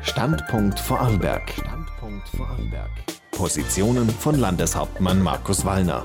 Standpunkt Vorarlberg. Positionen von Landeshauptmann Markus Wallner.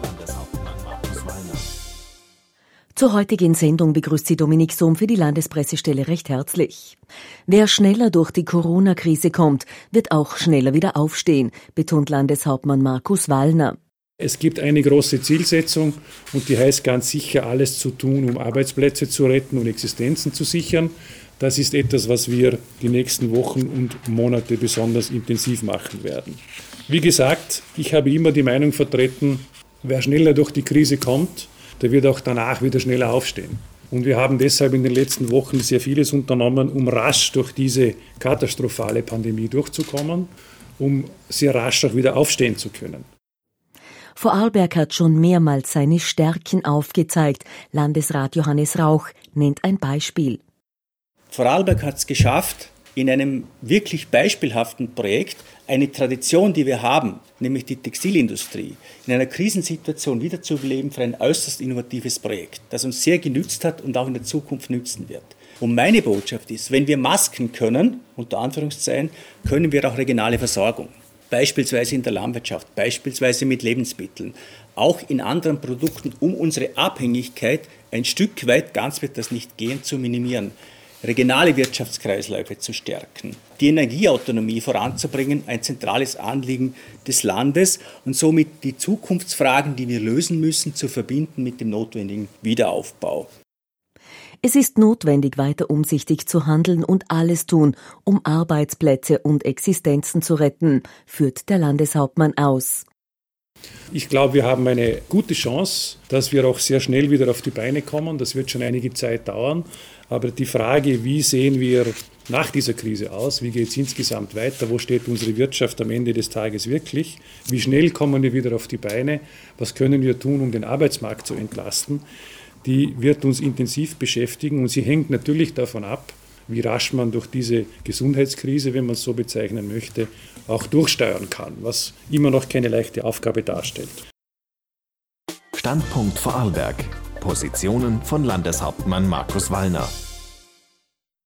Zur heutigen Sendung begrüßt sie Dominik Sohm für die Landespressestelle recht herzlich. Wer schneller durch die Corona-Krise kommt, wird auch schneller wieder aufstehen, betont Landeshauptmann Markus Wallner. Es gibt eine große Zielsetzung und die heißt ganz sicher, alles zu tun, um Arbeitsplätze zu retten und Existenzen zu sichern. Das ist etwas, was wir die nächsten Wochen und Monate besonders intensiv machen werden. Wie gesagt, ich habe immer die Meinung vertreten, wer schneller durch die Krise kommt, der wird auch danach wieder schneller aufstehen. Und wir haben deshalb in den letzten Wochen sehr vieles unternommen, um rasch durch diese katastrophale Pandemie durchzukommen, um sehr rasch auch wieder aufstehen zu können. Vorarlberg hat schon mehrmals seine Stärken aufgezeigt. Landesrat Johannes Rauch nennt ein Beispiel. Vorarlberg hat es geschafft, in einem wirklich beispielhaften Projekt eine Tradition, die wir haben, nämlich die Textilindustrie, in einer Krisensituation wiederzubeleben für ein äußerst innovatives Projekt, das uns sehr genützt hat und auch in der Zukunft nützen wird. Und meine Botschaft ist, wenn wir Masken können, unter Anführungszeichen, können wir auch regionale Versorgung. Beispielsweise in der Landwirtschaft, beispielsweise mit Lebensmitteln, auch in anderen Produkten, um unsere Abhängigkeit ein Stück weit, ganz wird das nicht gehen, zu minimieren. Regionale Wirtschaftskreisläufe zu stärken, die Energieautonomie voranzubringen, ein zentrales Anliegen des Landes und somit die Zukunftsfragen, die wir lösen müssen, zu verbinden mit dem notwendigen Wiederaufbau. Es ist notwendig, weiter umsichtig zu handeln und alles tun, um Arbeitsplätze und Existenzen zu retten, führt der Landeshauptmann aus. Ich glaube, wir haben eine gute Chance, dass wir auch sehr schnell wieder auf die Beine kommen. Das wird schon einige Zeit dauern. Aber die Frage, wie sehen wir nach dieser Krise aus? Wie geht es insgesamt weiter? Wo steht unsere Wirtschaft am Ende des Tages wirklich? Wie schnell kommen wir wieder auf die Beine? Was können wir tun, um den Arbeitsmarkt zu entlasten? Die wird uns intensiv beschäftigen und sie hängt natürlich davon ab, wie rasch man durch diese Gesundheitskrise, wenn man es so bezeichnen möchte, auch durchsteuern kann, was immer noch keine leichte Aufgabe darstellt. Standpunkt Vorarlberg. Positionen von Landeshauptmann Markus Wallner.